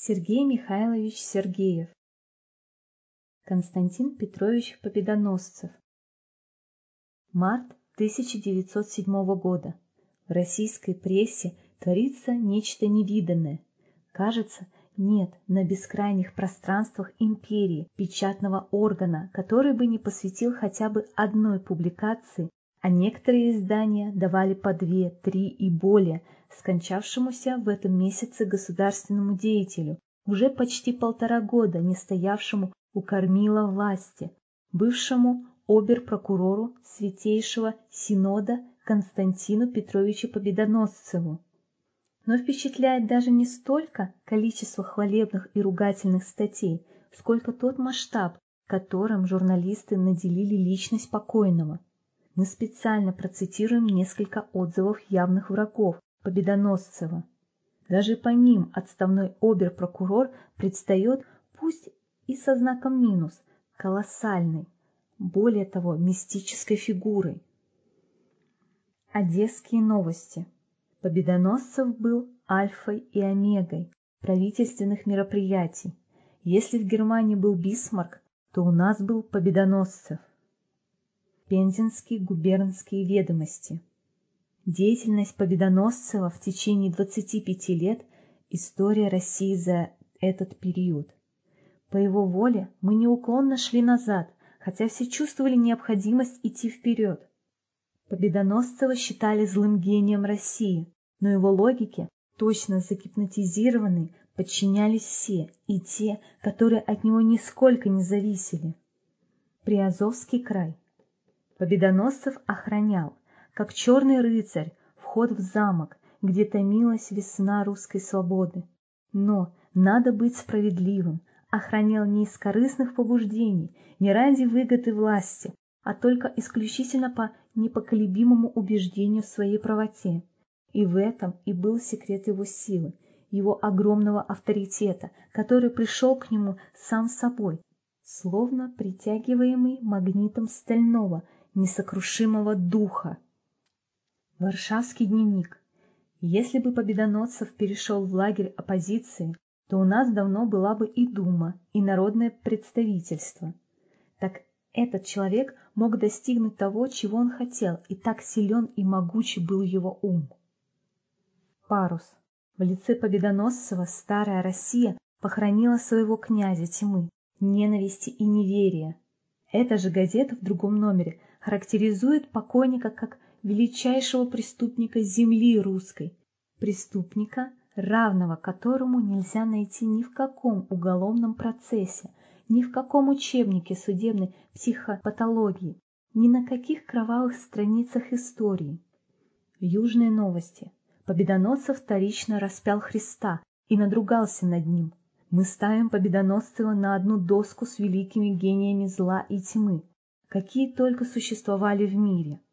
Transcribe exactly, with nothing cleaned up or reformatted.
Сергей Михайлович Сергеев. Константин Петрович Победоносцев. Март тысяча девятьсот седьмого года. В российской прессе творится нечто невиданное. Кажется, нет на бескрайних пространствах империи печатного органа, который бы не посвятил хотя бы одной публикации, а некоторые издания давали по две, три и более скончавшемуся в этом месяце государственному деятелю, уже почти полтора года не стоявшему у кормила власти, бывшему обер-прокурору Святейшего Синода Константину Петровичу Победоносцеву. Но впечатляет даже не столько количество хвалебных и ругательных статей, сколько тот масштаб, которым журналисты наделили личность покойного. Мы специально процитируем несколько отзывов явных врагов Победоносцева. Даже по ним отставной обер-прокурор предстает, пусть и со знаком минус, колоссальной, более того, мистической фигурой. Одесские новости. Победоносцев был альфой и омегой правительственных мероприятий. Если в Германии был Бисмарк, то у нас был Победоносцев. Пензенские губернские ведомости. Деятельность Победоносцева в течение двадцати пяти лет – история России за этот период. По его воле мы неуклонно шли назад, хотя все чувствовали необходимость идти вперед. Победоносцева считали злым гением России, но его логике, точно загипнотизированной, подчинялись все, и те, которые от него нисколько не зависели. Приазовский край. Победоносцев охранял, как черный рыцарь, вход в замок, где томилась весна русской свободы. Но надо быть справедливым, охранял не из корыстных побуждений, не ради выгоды власти, а только исключительно по непоколебимому убеждению в своей правоте. И в этом и был секрет его силы, его огромного авторитета, который пришел к нему сам собой, словно притягиваемый магнитом стального, несокрушимого духа. Варшавский дневник. Если бы Победоносцев перешел в лагерь оппозиции, то у нас давно была бы и Дума, и народное представительство. Так этот человек мог достигнуть того, чего он хотел, и так силен и могучий был его ум. Парус. В лице Победоносцева старая Россия похоронила своего князя тьмы, ненависти и неверия. Эта же газета в другом номере характеризует покойника как величайшего преступника земли русской, преступника, равного которому нельзя найти ни в каком уголовном процессе, ни в каком учебнике судебной психопатологии, ни на каких кровавых страницах истории. Южные новости. Победоносцев вторично распял Христа и надругался над ним. Мы ставим Победоносцева на одну доску с великими гениями зла и тьмы, какие только существовали в мире.